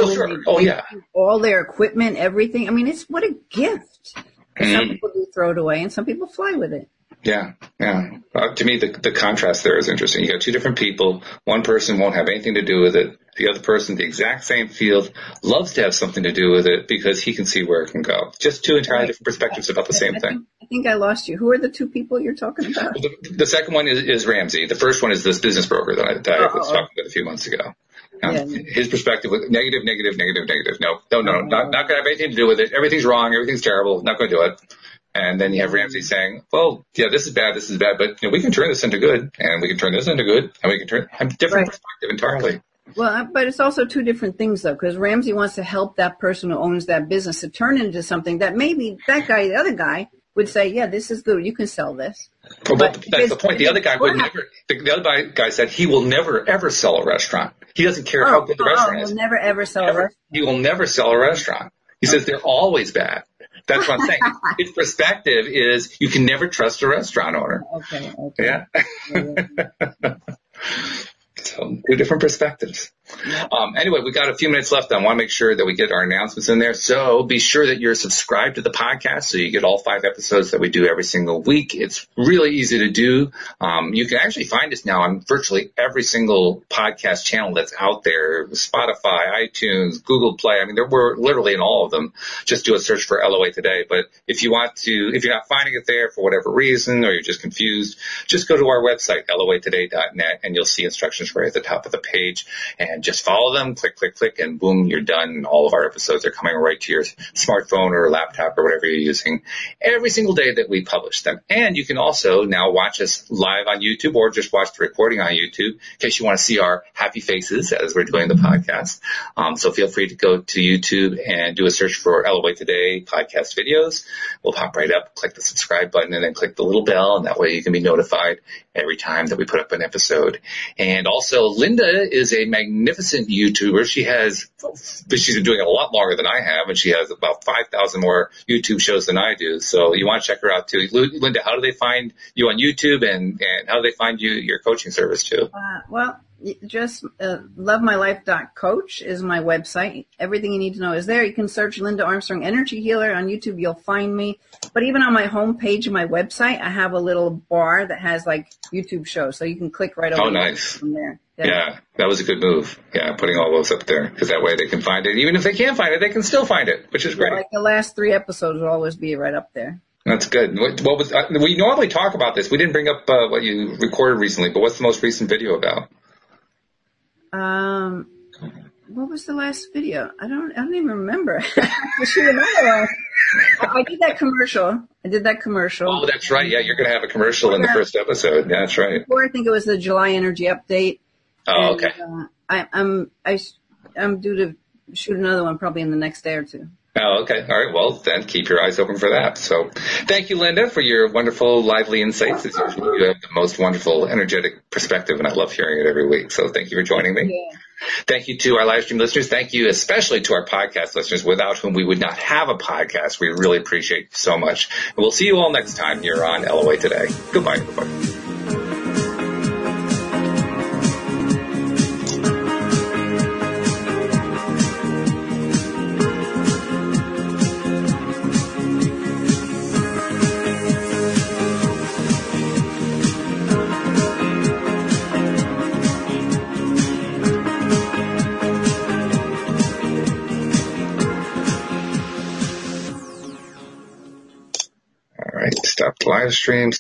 all their equipment, everything. I mean, what a gift. Some people do throw it away, and some people fly with it. Yeah. To me, the contrast there is interesting. You got two different people. One person won't have anything to do with it. The other person, the exact same field, loves to have something to do with it because he can see where it can go. Just two entirely different perspectives about the same thing. I think I lost you. Who are the two people you're talking about? The second one is Ramsey. The first one is this business broker that I was talking about a few months ago. His perspective was negative. No, not going to have anything to do with it. Everything's wrong. Everything's terrible. Not going to do it. And then you have Ramsey saying, well, yeah, this is bad, but we can turn this into good, and we can turn this into good, and we can turn a different perspective entirely. Well, but it's also two different things, though, because Ramsey wants to help that person who owns that business to turn into something that maybe that guy, the other guy, would say, yeah, this is good. You can sell this. Well, but that's the point. The other guy would never. The other guy said he will never ever sell a restaurant. He doesn't care how good the restaurant is. He'll never ever sell a restaurant. He will never sell a restaurant. He says they're always bad. That's what I'm saying. His perspective is you can never trust a restaurant owner. Okay. Yeah. So two different perspectives. Anyway, we got a few minutes left. I want to make sure that we get our announcements in there. So be sure that you're subscribed to the podcast so you get all 5 episodes that we do every single week. It's really easy to do. You can actually find us now on virtually every single podcast channel that's out there. Spotify, iTunes, Google Play. I mean, we're literally in all of them. Just do a search for LOA Today. But if you're not finding it there for whatever reason, or you're just confused, just go to our website, loatoday.net, and you'll see instructions right at the top of the page. And just follow them, click, and boom, you're done. All of our episodes are coming right to your smartphone or laptop or whatever you're using every single day that we publish them. And you can also now watch us live on YouTube or just watch the recording on YouTube in case you want to see our happy faces as we're doing the podcast. So feel free to go to YouTube and do a search for LOA Today podcast videos. We'll pop right up, click the subscribe button, and then click the little bell, and that way you can be notified every time that we put up an episode. And also, Linda is a magnificent YouTuber. She's been doing it a lot longer than I have, and she has about 5,000 more YouTube shows than I do. So you want to check her out too. Linda, how do they find you on YouTube, and how do they find your coaching service too? Just lovemylife.coach is my website. Everything you need to know is there. You can search Linda Armstrong Energy Healer on YouTube. You'll find me. But even on my homepage of my website, I have a little bar that has like YouTube shows. So you can click right over nice. From there. Yeah, that was a good move. Yeah, putting all those up there because that way they can find it. Even if they can't find it, they can still find it, which is great. Like the last 3 episodes will always be right up there. That's good. What was we normally talk about this. We didn't bring up what you recorded recently, but what's the most recent video about? What was the last video? I don't even remember. I did that commercial. Oh, that's right. Yeah, you're going to have a commercial in the first episode. Yeah, that's right. Before, I think it was the July Energy Update. Oh, okay. I'm due to shoot another one probably in the next day or two. Oh, okay. All right. Well, then keep your eyes open for that. So thank you, Linda, for your wonderful, lively insights. As usual, you have the most wonderful, energetic perspective, and I love hearing it every week. So thank you for joining me. Yeah. Thank you to our live stream listeners. Thank you especially to our podcast listeners, without whom we would not have a podcast. We really appreciate you so much. And we'll see you all next time here on LOA Today. Goodbye, everybody. Stop live streams.